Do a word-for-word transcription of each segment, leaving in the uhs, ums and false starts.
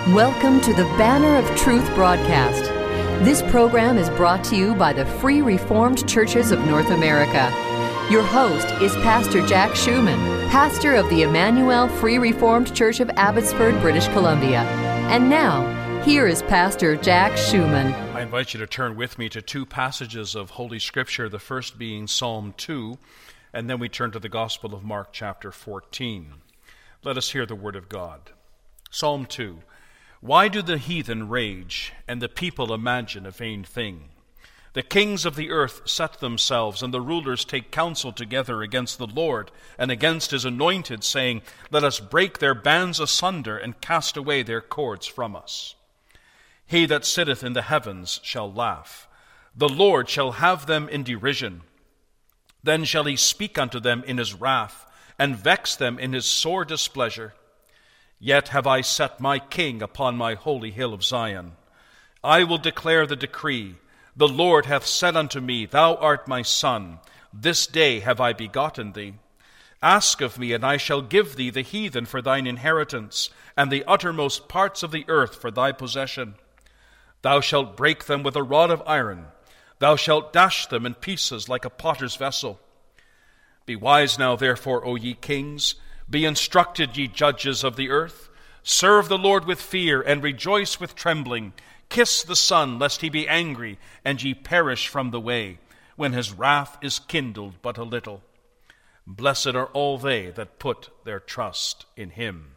Welcome to the Banner of Truth broadcast. This program is brought to you by the Free Reformed Churches of North America. Your host is Pastor Jack Schumann, pastor of the Emmanuel Free Reformed Church of Abbotsford, British Columbia. And now, here is Pastor Jack Schumann. I invite you to turn with me to two passages of Holy Scripture, the first being Psalm two, and then we turn to the Gospel of Mark chapter fourteen. Let us hear the Word of God. Psalm two. Why do the heathen rage, and the people imagine a vain thing? The kings of the earth set themselves, and the rulers take counsel together against the Lord and against his anointed, saying, Let us break their bands asunder, and cast away their cords from us. He that sitteth in the heavens shall laugh. The Lord shall have them in derision. Then shall he speak unto them in his wrath, and vex them in his sore displeasure. Yet have I set my king upon my holy hill of Zion. I will declare the decree. The Lord hath said unto me, Thou art my son. This day have I begotten thee. Ask of me, and I shall give thee the heathen for thine inheritance, and the uttermost parts of the earth for thy possession. Thou shalt break them with a rod of iron. Thou shalt dash them in pieces like a potter's vessel. Be wise now, therefore, O ye kings. Be instructed, ye judges of the earth. Serve the Lord with fear, and rejoice with trembling. Kiss the Son, lest he be angry, and ye perish from the way, when his wrath is kindled but a little. Blessed are all they that put their trust in him.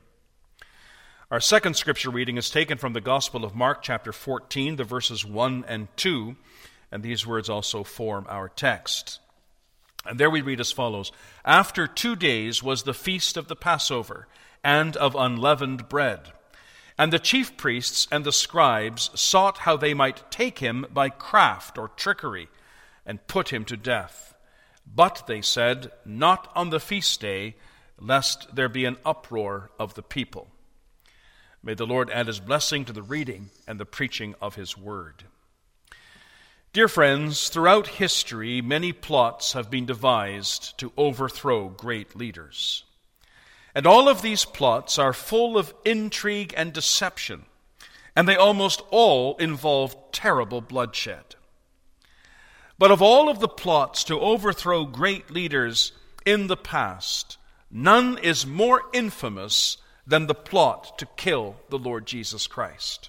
Our second scripture reading is taken from the Gospel of Mark, chapter fourteen, the verses one and two, and these words also form our text. And there we read as follows: After two days was the feast of the Passover, and of unleavened bread. And the chief priests and the scribes sought how they might take him by craft or trickery, and put him to death. But they said, Not on the feast day, lest there be an uproar of the people. May the Lord add his blessing to the reading and the preaching of his word. Dear friends, throughout history, many plots have been devised to overthrow great leaders. And all of these plots are full of intrigue and deception, and they almost all involve terrible bloodshed. But of all of the plots to overthrow great leaders in the past, none is more infamous than the plot to kill the Lord Jesus Christ.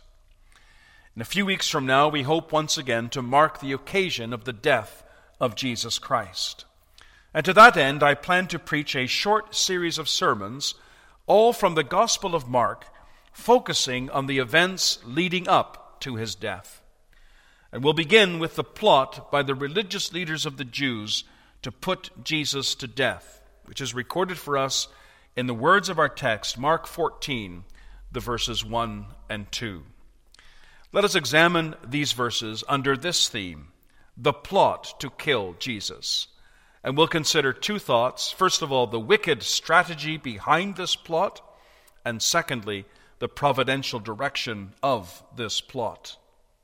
In a few weeks from now, we hope once again to mark the occasion of the death of Jesus Christ. And to that end, I plan to preach a short series of sermons, all from the Gospel of Mark, focusing on the events leading up to his death. And we'll begin with the plot by the religious leaders of the Jews to put Jesus to death, which is recorded for us in the words of our text, Mark fourteen, the verses one and two. Let us examine these verses under this theme, the plot to kill Jesus. And we'll consider two thoughts. First of all, the wicked strategy behind this plot, and secondly, the providential direction of this plot.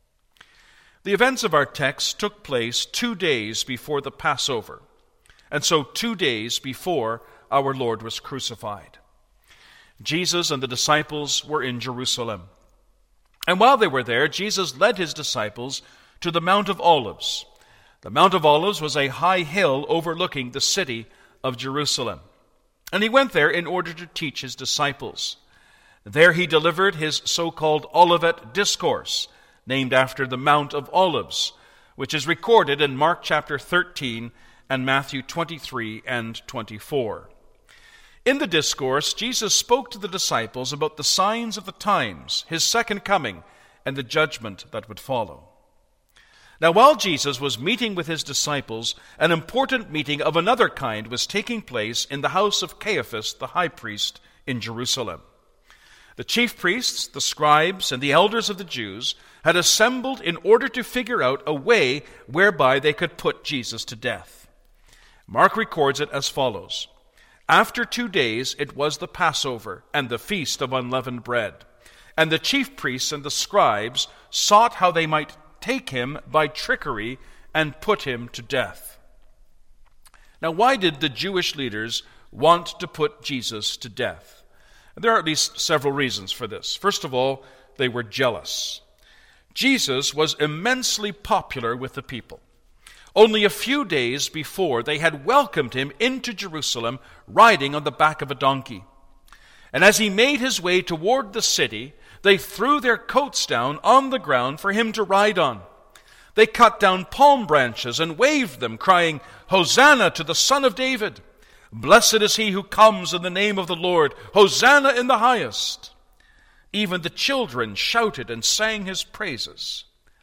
The events of our text took place two days before the Passover, and so two days before our Lord was crucified. Jesus and the disciples were in Jerusalem. And while they were there, Jesus led his disciples to the Mount of Olives. The Mount of Olives was a high hill overlooking the city of Jerusalem. And he went there in order to teach his disciples. There he delivered his so-called Olivet Discourse, named after the Mount of Olives, which is recorded in Mark chapter thirteen and Matthew twenty-three and twenty-four. In the discourse, Jesus spoke to the disciples about the signs of the times, his second coming, and the judgment that would follow. Now, while Jesus was meeting with his disciples, an important meeting of another kind was taking place in the house of Caiaphas, the high priest, in Jerusalem. The chief priests, the scribes, and the elders of the Jews had assembled in order to figure out a way whereby they could put Jesus to death. Mark records it as follows. After two days it was the Passover and the feast of unleavened bread. And the chief priests and the scribes sought how they might take him by trickery and put him to death. Now, why did the Jewish leaders want to put Jesus to death? There are at least several reasons for this. First of all, they were jealous. Jesus was immensely popular with the people. Only a few days before, they had welcomed him into Jerusalem riding on the back of a donkey. And as he made his way toward the city, they threw their coats down on the ground for him to ride on. They cut down palm branches and waved them, crying, "Hosanna to the Son of David! Blessed is he who comes in the name of the Lord! Hosanna in the highest!" Even the children shouted and sang his praises.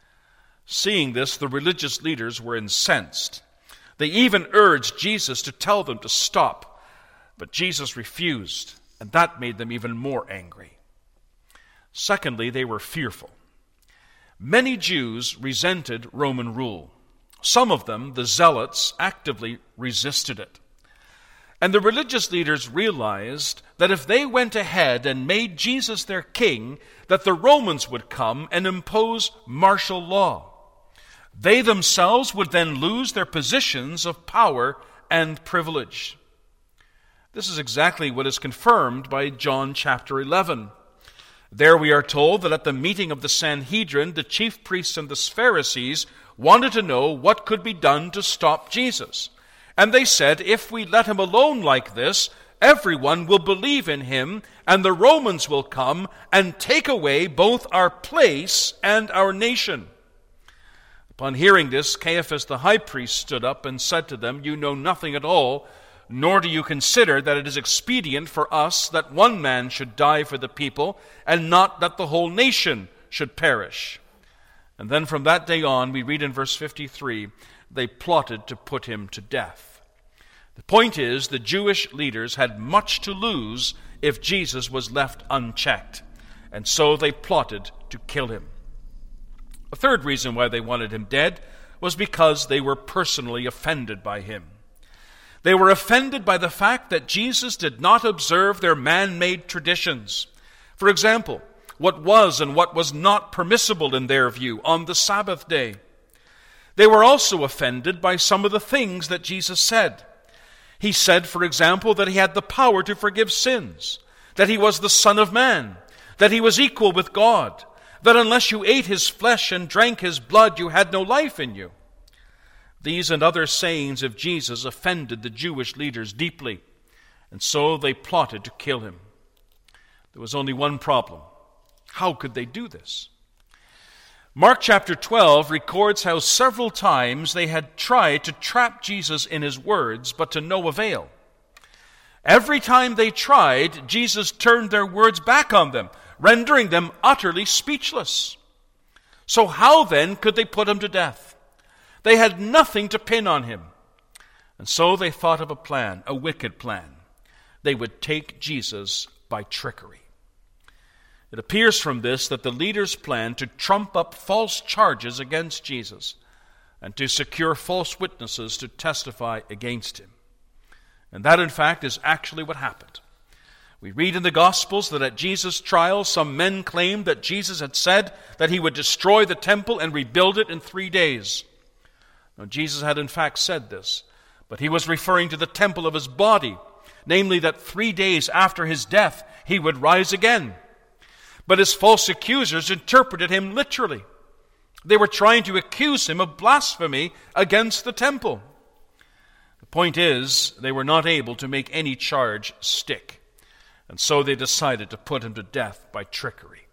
Seeing this, the religious leaders were incensed. They even urged Jesus to tell them to stop, but Jesus refused, and that made them even more angry. Secondly, they were fearful. Many Jews resented Roman rule. Some of them, the Zealots, actively resisted it. And the religious leaders realized that if they went ahead and made Jesus their king, that the Romans would come and impose martial law. They themselves would then lose their positions of power and privilege. This is exactly what is confirmed by John chapter eleven. There we are told that at the meeting of the Sanhedrin, the chief priests and the Pharisees wanted to know what could be done to stop Jesus. And they said, if we let him alone like this, everyone will believe in him, and the Romans will come and take away both our place and our nation. Upon hearing this, Caiaphas the high priest stood up and said to them, "You know nothing at all, nor do you consider that it is expedient for us that one man should die for the people, and not that the whole nation should perish." And then from that day on, we read in verse fifty-three, they plotted to put him to death. The point is, the Jewish leaders had much to lose if Jesus was left unchecked, and so they plotted to kill him. A third reason why they wanted him dead was because they were personally offended by him. They were offended by the fact that Jesus did not observe their man-made traditions. For example, what was and what was not permissible in their view on the Sabbath day. They were also offended by some of the things that Jesus said. He said, for example, that he had the power to forgive sins, that he was the Son of Man, that he was equal with God, that unless you ate his flesh and drank his blood, you had no life in you. These and other sayings of Jesus offended the Jewish leaders deeply, and so they plotted to kill him. There was only one problem. How could they do this? Mark chapter twelve records how several times they had tried to trap Jesus in his words, but to no avail. Every time they tried, Jesus turned their words back on them, rendering them utterly speechless. So how then could they put him to death? They had nothing to pin on him. And so they thought of a plan, a wicked plan. They would take Jesus by trickery. It appears from this that the leaders planned to trump up false charges against Jesus and to secure false witnesses to testify against him. And that, in fact, is actually what happened. We read in the Gospels that at Jesus' trial, some men claimed that Jesus had said that he would destroy the temple and rebuild it in three days. Now, Jesus had in fact said this, but he was referring to the temple of his body, namely that three days after his death he would rise again. But his false accusers interpreted him literally. They were trying to accuse him of blasphemy against the temple. The point is, they were not able to make any charge stick, and so they decided to put him to death by trickery.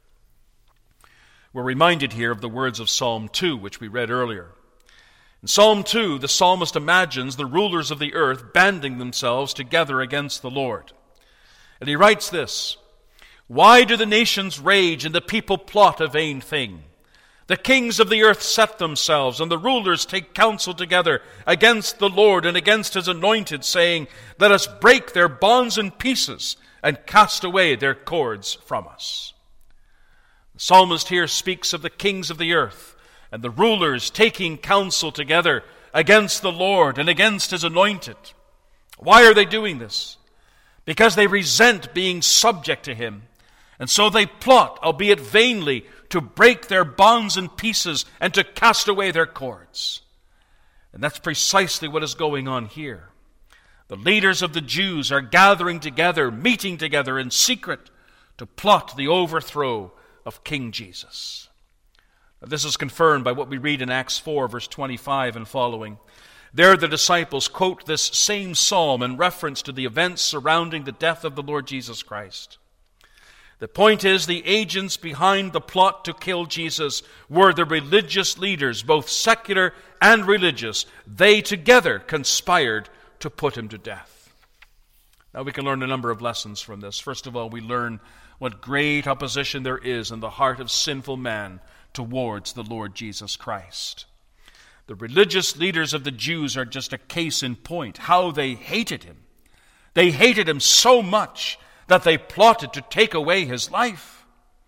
We're reminded here of the words of Psalm two, which we read earlier. In Psalm two, the psalmist imagines the rulers of the earth banding themselves together against the Lord. And he writes this, "Why do the nations rage and the people plot a vain thing? The kings of the earth set themselves, and the rulers take counsel together against the Lord and against his anointed, saying, Let us break their bonds in pieces and cast away their cords from us." The psalmist here speaks of the kings of the earth and the rulers taking counsel together against the Lord and against his anointed. Why are they doing this? Because they resent being subject to him. And so they plot, albeit vainly, to break their bonds in pieces and to cast away their cords. And that's precisely what is going on here. The leaders of the Jews are gathering together, meeting together in secret to plot the overthrow of King Jesus. Now, this is confirmed by what we read in Acts four, verse twenty-five and following. There the disciples quote this same psalm in reference to the events surrounding the death of the Lord Jesus Christ. The point is, the agents behind the plot to kill Jesus were the religious leaders, both secular and religious. They together conspired to put him to death. Now we can learn a number of lessons from this. First of all, we learn what great opposition there is in the heart of sinful man towards the Lord Jesus Christ. The religious leaders of the Jews are just a case in point, how they hated him. They hated him so much that they plotted to take away his life.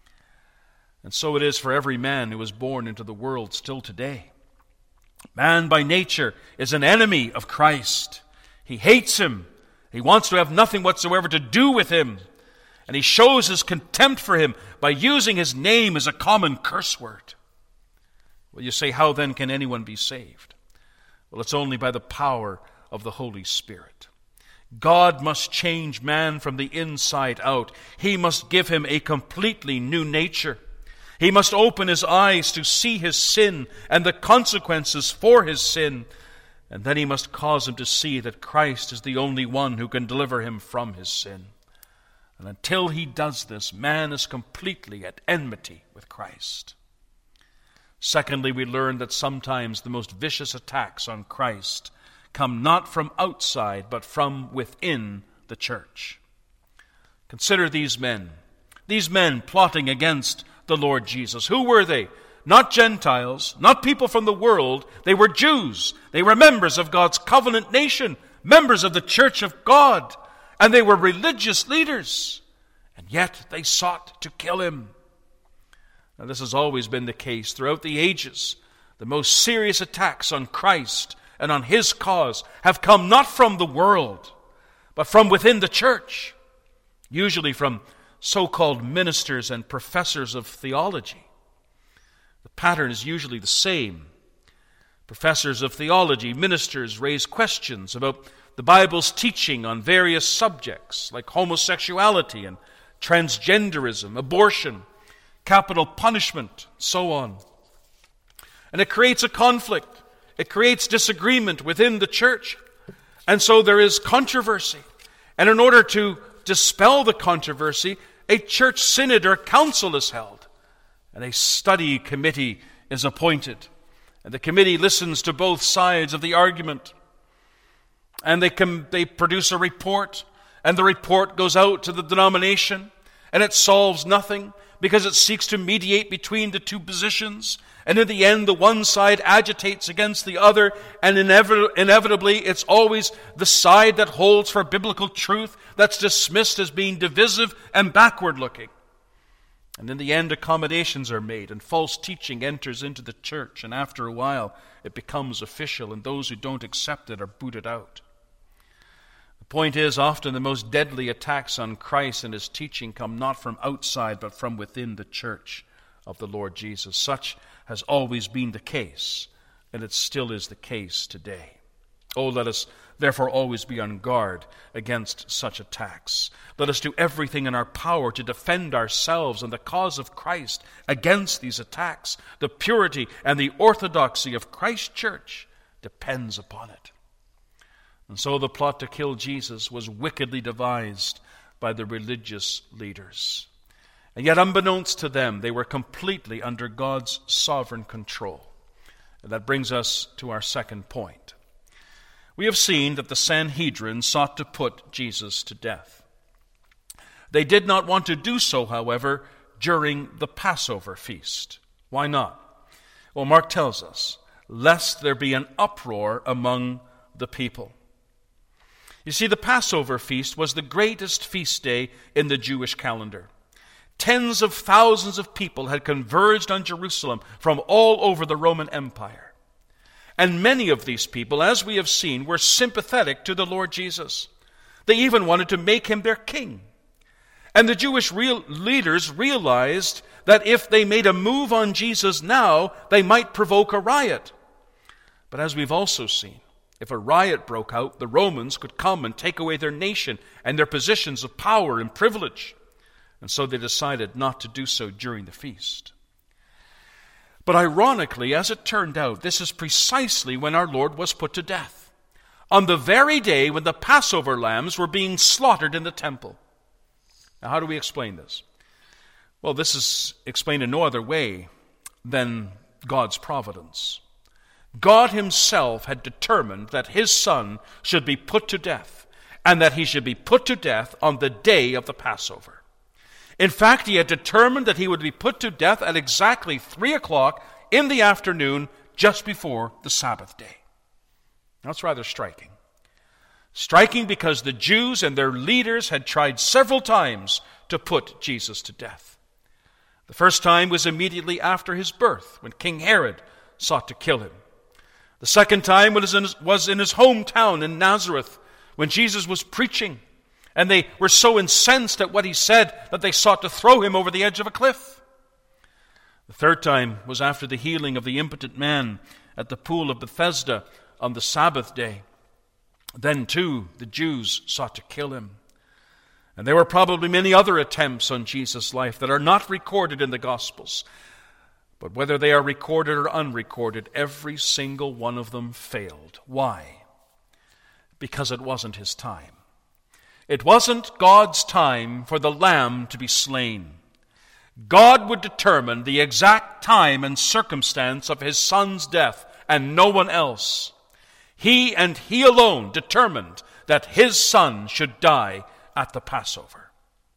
And so it is for every man who is born into the world still today. Man by nature is an enemy of Christ. He hates him. He wants to have nothing whatsoever to do with him. And he shows his contempt for him by using his name as a common curse word. Well, you say, how then can anyone be saved? Well, it's only by the power of the Holy Spirit. God must change man from the inside out. He must give him a completely new nature. He must open his eyes to see his sin and the consequences for his sin. And then he must cause him to see that Christ is the only one who can deliver him from his sin. And until he does this, man is completely at enmity with Christ. Secondly, we learn that sometimes the most vicious attacks on Christ come not from outside, but from within the church. Consider these men. These men plotting against the Lord Jesus. Who were they? Not Gentiles, not people from the world. They were Jews. They were members of God's covenant nation, members of the church of God, and they were religious leaders. And yet they sought to kill him. Now, this has always been the case throughout the ages. The most serious attacks on Christ and on his cause have come not from the world, but from within the church, usually from so-called ministers and professors of theology. The pattern is usually the same. Professors of theology, ministers raise questions about the Bible's teaching on various subjects like homosexuality and transgenderism, abortion, capital punishment, so on. And it creates a conflict. It creates disagreement within the church. And so there is controversy. And in order to dispel the controversy, a church synod or council is held. And a study committee is appointed. And the committee listens to both sides of the argument. And they, can, they produce a report. And the report goes out to the denomination. And it solves nothing, because it seeks to mediate between the two positions. And in the end, the one side agitates against the other, and inevit- inevitably it's always the side that holds for biblical truth that's dismissed as being divisive and backward-looking. And in the end, accommodations are made, and false teaching enters into the church, and after a while it becomes official, and those who don't accept it are booted out. The point is, often the most deadly attacks on Christ and his teaching come not from outside, but from within the church of the Lord Jesus. Such has always been the case, and it still is the case today. Oh, let us therefore always be on guard against such attacks. Let us do everything in our power to defend ourselves and the cause of Christ against these attacks. The purity and the orthodoxy of Christ's church depends upon it. And so the plot to kill Jesus was wickedly devised by the religious leaders. And yet, unbeknownst to them, they were completely under God's sovereign control. And that brings us to our second point. We have seen that the Sanhedrin sought to put Jesus to death. They did not want to do so, however, during the Passover feast. Why not? Well, Mark tells us, lest there be an uproar among the people. You see, the Passover feast was the greatest feast day in the Jewish calendar. Tens of thousands of people had converged on Jerusalem from all over the Roman Empire. And many of these people, as we have seen, were sympathetic to the Lord Jesus. They even wanted to make him their king. And the Jewish real leaders realized that if they made a move on Jesus now, they might provoke a riot. But as we've also seen, if a riot broke out, the Romans could come and take away their nation and their positions of power and privilege. and so they decided not to do so during the feast. But ironically, as it turned out, this is precisely when our Lord was put to death, on the very day when the Passover lambs were being slaughtered in the temple. Now, how do we explain this? Well, this is explained in no other way than God's providence. God himself had determined that his Son should be put to death, and that he should be put to death on the day of the Passover. In fact, he had determined that he would be put to death at exactly three o'clock in the afternoon, just before the Sabbath day. That's rather striking. Striking because the Jews and their leaders had tried several times to put Jesus to death. The first time was immediately after his birth, when King Herod sought to kill him. The second time was in his, was in his hometown in Nazareth, when Jesus was preaching, and they were so incensed at what he said that they sought to throw him over the edge of a cliff. The third time was after the healing of the impotent man at the pool of Bethesda on the Sabbath day. Then, too, the Jews sought to kill him. And there were probably many other attempts on Jesus' life that are not recorded in the Gospels. But whether they are recorded or unrecorded, every single one of them failed. Why? Because it wasn't his time. It wasn't God's time for the lamb to be slain. God would determine the exact time and circumstance of his Son's death, and no one else. He and he alone determined that his Son should die at the Passover.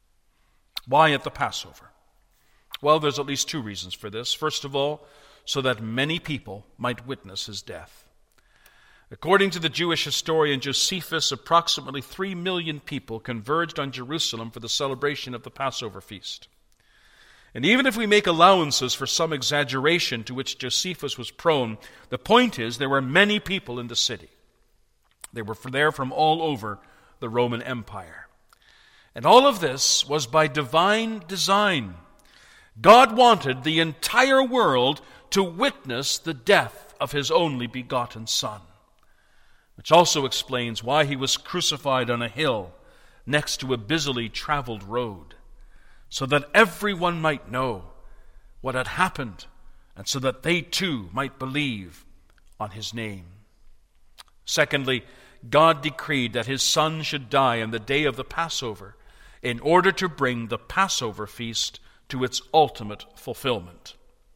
Why at the Passover? Well, there's at least two reasons for this. First of all, so that many people might witness his death. According to the Jewish historian Josephus, approximately three million people converged on Jerusalem for the celebration of the Passover feast. And even if we make allowances for some exaggeration to which Josephus was prone, the point is there were many people in the city. They were there from all over the Roman Empire. And all of this was by divine design. God wanted the entire world to witness the death of his only begotten Son, which also explains why he was crucified on a hill next to a busily traveled road, so that everyone might know what had happened, and so that they too might believe on his name. Secondly, God decreed that his Son should die on the day of the Passover in order to bring the Passover feast to its ultimate fulfillment.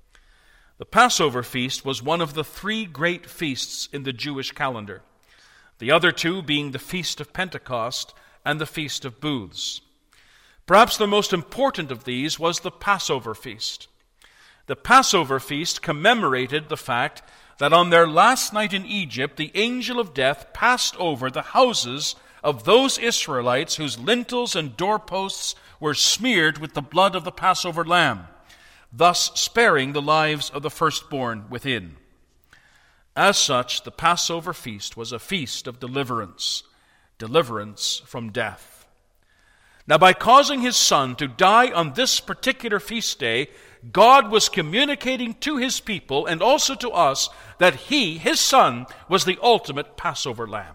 The Passover feast was one of the three great feasts in the Jewish calendar, the other two being the Feast of Pentecost and the Feast of Booths. Perhaps the most important of these was the Passover feast. The Passover feast commemorated the fact that on their last night in Egypt, the angel of death passed over the houses of those Israelites whose lintels and doorposts were smeared with the blood of the Passover lamb, thus sparing the lives of the firstborn within. As such, the Passover feast was a feast of deliverance, deliverance from death. Now, by causing his Son to die on this particular feast day, God was communicating to his people and also to us that he, his Son, was the ultimate Passover lamb.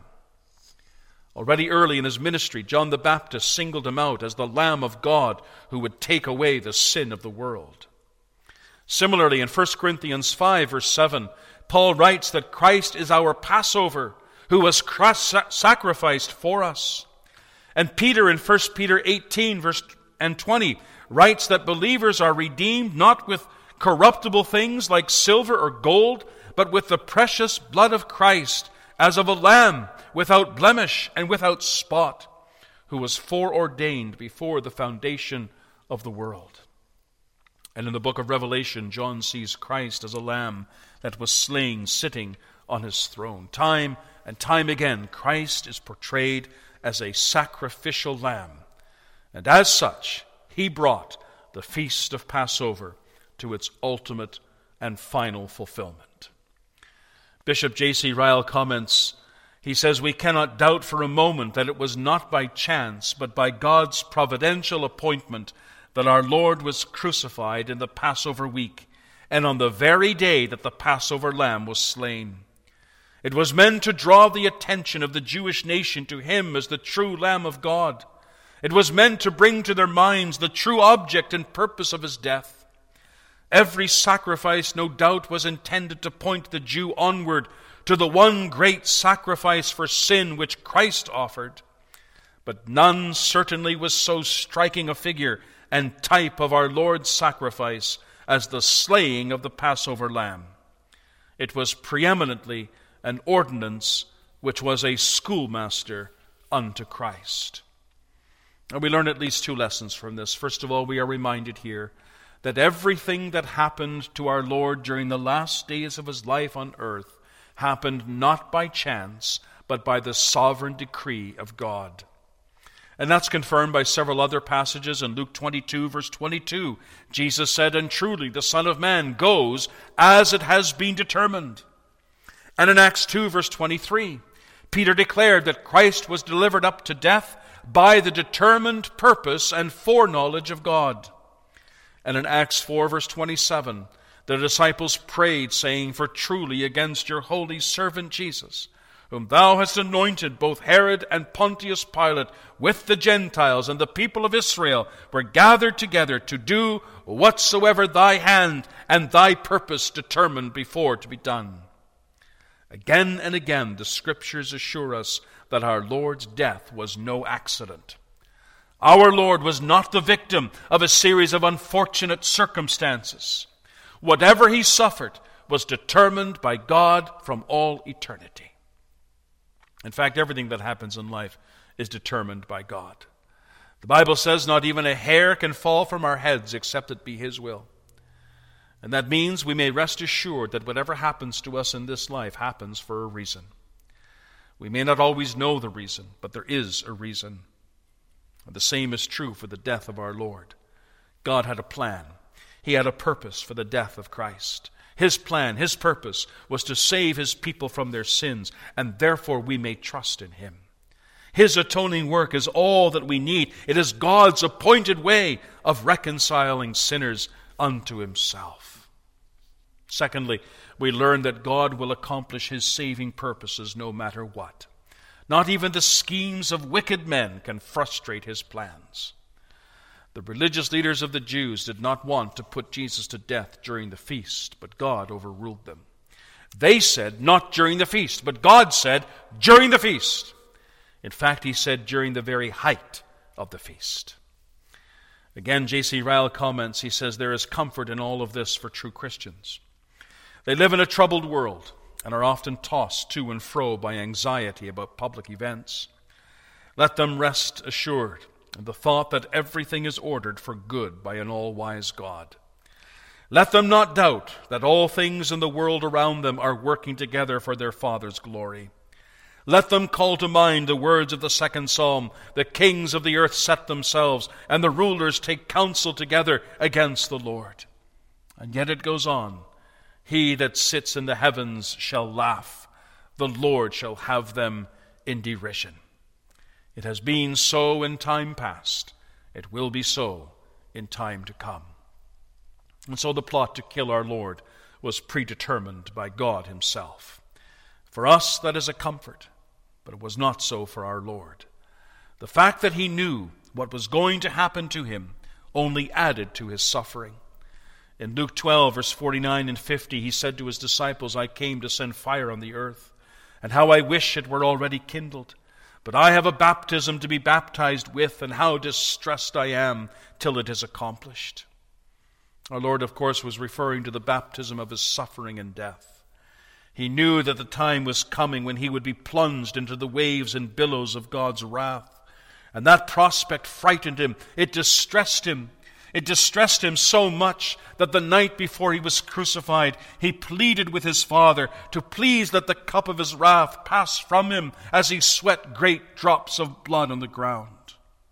Already early in his ministry, John the Baptist singled him out as the Lamb of God who would take away the sin of the world. Similarly, in First Corinthians five, verse seven, Paul writes that Christ is our Passover, who was sacrificed for us. And Peter in First Peter eighteen, verse and twenty, writes that believers are redeemed not with corruptible things like silver or gold, but with the precious blood of Christ, as of a lamb without blemish and without spot, who was foreordained before the foundation of the world. And in the book of Revelation, John sees Christ as a lamb that was slain sitting on his throne. Time and time again, Christ is portrayed as a sacrificial lamb. And as such, he brought the feast of Passover to its ultimate and final fulfillment. Bishop J C Ryle comments, he says, "We cannot doubt for a moment that it was not by chance, but by God's providential appointment that our Lord was crucified in the Passover week, and on the very day that the Passover lamb was slain. It was meant to draw the attention of the Jewish nation to him as the true Lamb of God, It was meant to bring to their minds the true object and purpose of his death. Every sacrifice, no doubt, was intended to point the Jew onward to the one great sacrifice for sin which Christ offered. But none certainly was so striking a figure and type of our Lord's sacrifice as the slaying of the Passover lamb. It was preeminently an ordinance which was a schoolmaster unto Christ. And we learn at least two lessons from this. First of all, we are reminded here that everything that happened to our Lord during the last days of his life on earth happened not by chance, but by the sovereign decree of God. And that's confirmed by several other passages. In Luke twenty-two, verse twenty-two, Jesus said, "And truly the Son of Man goes as it has been determined." And in Acts two, verse twenty-three, Peter declared that Christ was delivered up to death by the determined purpose and foreknowledge of God. And in Acts four, verse twenty-seven, the disciples prayed, saying, "For truly against your holy servant Jesus, whom thou hast anointed, both Herod and Pontius Pilate, with the Gentiles and the people of Israel, were gathered together to do whatsoever thy hand and thy purpose determined before to be done." Again and again the Scriptures assure us that our Lord's death was no accident. Our Lord was not the victim of a series of unfortunate circumstances. Whatever he suffered was determined by God from all eternity. In fact, everything that happens in life is determined by God. The Bible says not even a hair can fall from our heads except it be his will. And that means we may rest assured that whatever happens to us in this life happens for a reason. We may not always know the reason, but there is a reason. And the same is true for the death of our Lord. God had a plan. He had a purpose for the death of Christ. His plan, his purpose, was to save his people from their sins, and therefore we may trust in him. His atoning work is all that we need. It is God's appointed way of reconciling sinners unto himself. Secondly, we learn that God will accomplish his saving purposes no matter what. Not even the schemes of wicked men can frustrate his plans. The religious leaders of the Jews did not want to put Jesus to death during the feast, but God overruled them. They said, not during the feast, but God said, during the feast. In fact, he said during the very height of the feast. Again, J C Ryle comments, he says, there is comfort in all of this for true Christians. They live in a troubled world and are often tossed to and fro by anxiety about public events. Let them rest assured in the thought that everything is ordered for good by an all-wise God. Let them not doubt that all things in the world around them are working together for their Father's glory. Let them call to mind the words of the second psalm, "The kings of the earth set themselves, and the rulers take counsel together against the Lord." And yet it goes on, "He that sits in the heavens shall laugh, the Lord shall have them in derision." It has been so in time past. It will be so in time to come. And so the plot to kill our Lord was predetermined by God himself. For us, that is a comfort, but it was not so for our Lord. The fact that he knew what was going to happen to him only added to his suffering. In Luke twelve, verse forty-nine and fifty, he said to his disciples, "I came to send fire on the earth, and how I wish it were already kindled. But I have a baptism to be baptized with, and how distressed I am till it is accomplished." Our Lord, of course, was referring to the baptism of his suffering and death. He knew that the time was coming when he would be plunged into the waves and billows of God's wrath. And that prospect frightened him. It distressed him. It distressed him so much that the night before he was crucified, he pleaded with his Father to please let the cup of his wrath pass from him as he sweat great drops of blood on the ground.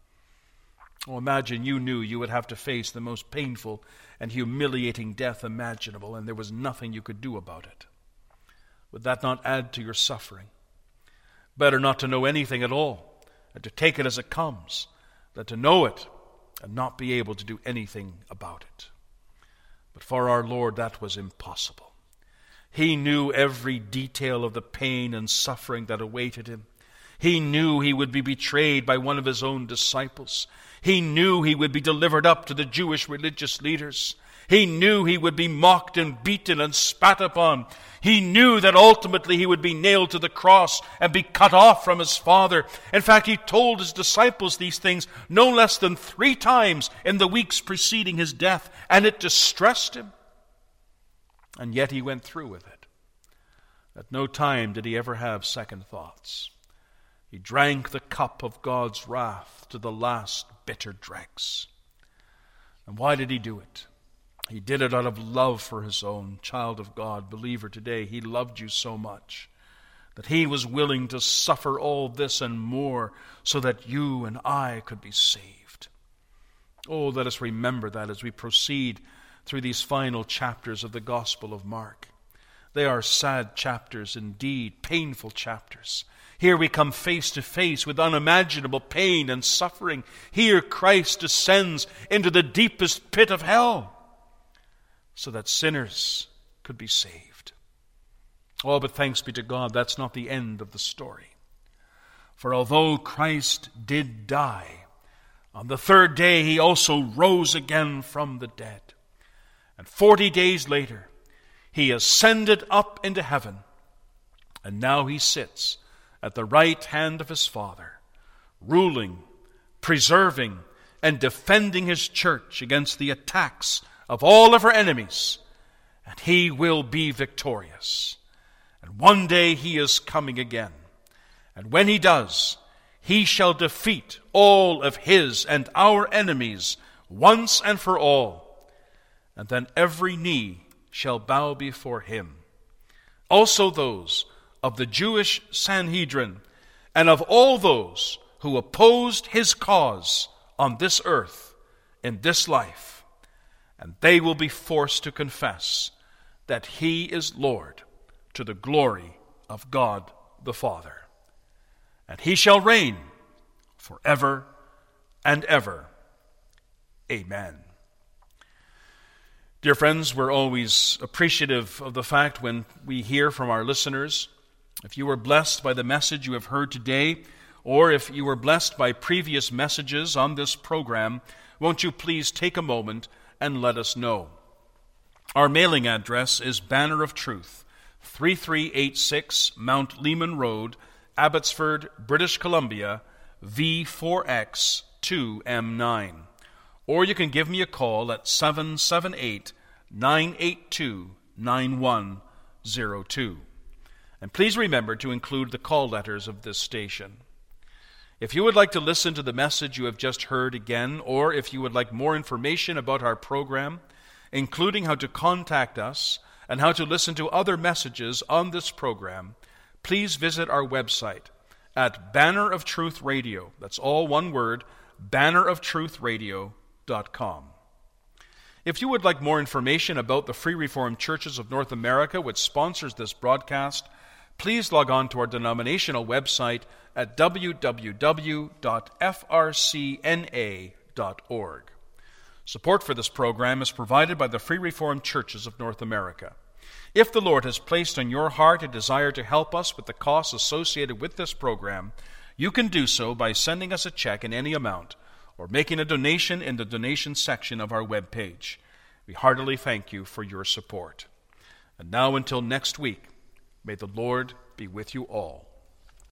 Oh, imagine you knew you would have to face the most painful and humiliating death imaginable, and there was nothing you could do about it. Would that not add to your suffering? Better not to know anything at all, and to take it as it comes, than to know it and not be able to do anything about it. But for our Lord, that was impossible. He knew every detail of the pain and suffering that awaited him. He knew he would be betrayed by one of his own disciples. He knew he would be delivered up to the Jewish religious leaders. He knew he would be mocked and beaten and spat upon. He knew that ultimately he would be nailed to the cross and be cut off from his Father. In fact, he told his disciples these things no less than three times in the weeks preceding his death, and it distressed him. And yet he went through with it. At no time did he ever have second thoughts. He drank the cup of God's wrath to the last bitter dregs. And why did he do it? He did it out of love for his own. Child of God, believer today, he loved you so much that he was willing to suffer all this and more so that you and I could be saved. Oh, let us remember that as we proceed through these final chapters of the Gospel of Mark. They are sad chapters indeed, painful chapters. Here we come face to face with unimaginable pain and suffering. Here Christ descends into the deepest pit of hell so that sinners could be saved. Oh, but thanks be to God, that's not the end of the story. For although Christ did die, on the third day he also rose again from the dead. And forty days later, he ascended up into heaven, and now he sits at the right hand of his Father, ruling, preserving, and defending his church against the attacks of all of her enemies, and he will be victorious. And one day he is coming again, and when he does, he shall defeat all of his and our enemies once and for all, and then every knee shall bow before him. Also those of the Jewish Sanhedrin, and of all those who opposed his cause on this earth, in this life, and they will be forced to confess that he is Lord to the glory of God the Father. And he shall reign forever and ever. Amen. Dear friends, we're always appreciative of the fact when we hear from our listeners. If you were blessed by the message you have heard today, or if you were blessed by previous messages on this program, won't you please take a moment and let us know. Our mailing address is Banner of Truth, thirty-three eighty-six Mount Lehman Road, Abbotsford, British Columbia, V four X two M nine. Or you can give me a call at seven seven eight, nine eight two, nine one zero two. And please remember to include the call letters of this station. If you would like to listen to the message you have just heard again, or if you would like more information about our program, including how to contact us and how to listen to other messages on this program, please visit our website at Banner of Truth Radio. That's all one word, banner of truth radio dot com. If you would like more information about the Free Reformed Churches of North America, which sponsors this broadcast, please log on to our denominational website at w w w dot f r c n a dot org. Support for this program is provided by the Free Reformed Churches of North America. If the Lord has placed on your heart a desire to help us with the costs associated with this program, you can do so by sending us a check in any amount or making a donation in the donation section of our webpage. We heartily thank you for your support. And now until next week, may the Lord be with you all.